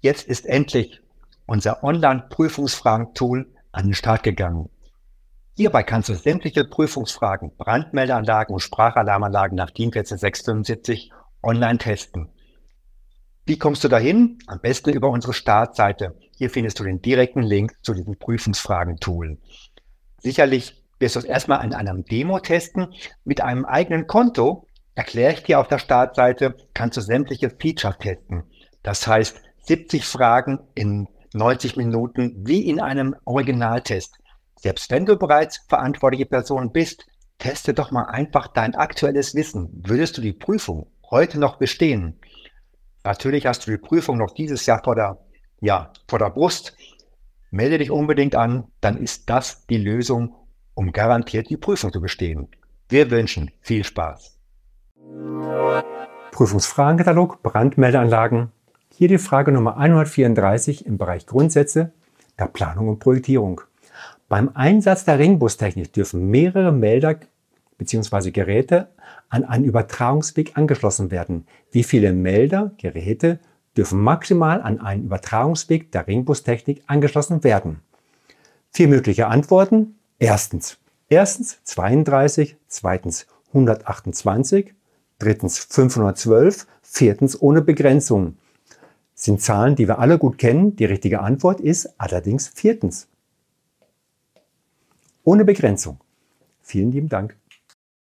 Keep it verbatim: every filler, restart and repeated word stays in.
Jetzt ist endlich unser Online-Prüfungsfragen-Tool an den Start gegangen. Hierbei kannst du sämtliche Prüfungsfragen, Brandmeldeanlagen und Sprachalarmanlagen nach DIN vierzehn sechs fünfundsiebzig online testen. Wie kommst du dahin? Am besten über unsere Startseite. Hier findest du den direkten Link zu diesem Prüfungsfragen-Tool. Sicherlich wirst du es erstmal in einem Demo testen. Mit einem eigenen Konto, erkläre ich dir auf der Startseite, kannst du sämtliche Features testen. Das heißt, siebzig Fragen in neunzig Minuten wie in einem Originaltest. Selbst wenn du bereits verantwortliche Person bist, teste doch mal einfach dein aktuelles Wissen. Würdest du die Prüfung heute noch bestehen? Natürlich hast du die Prüfung noch dieses Jahr vor der, ja, vor der Brust. Melde dich unbedingt an, dann ist das die Lösung, um garantiert die Prüfung zu bestehen. Wir wünschen viel Spaß. Prüfungsfragenkatalog, Brandmeldeanlagen. Hier die Frage Nummer hundertvierunddreißig im Bereich Grundsätze der Planung und Projektierung. Beim Einsatz der Ringbustechnik dürfen mehrere Melder bzw. Geräte an einen Übertragungsweg angeschlossen werden. Wie viele Melder, Geräte dürfen maximal an einen Übertragungsweg der Ringbustechnik angeschlossen werden? Vier mögliche Antworten. Erstens, erstens zweiunddreißig, zweitens hundertachtundzwanzig, drittens fünfhundertzwölf, viertens ohne Begrenzung. Sind Zahlen, die wir alle gut kennen. Die richtige Antwort ist allerdings viertens. Ohne Begrenzung. Vielen lieben Dank.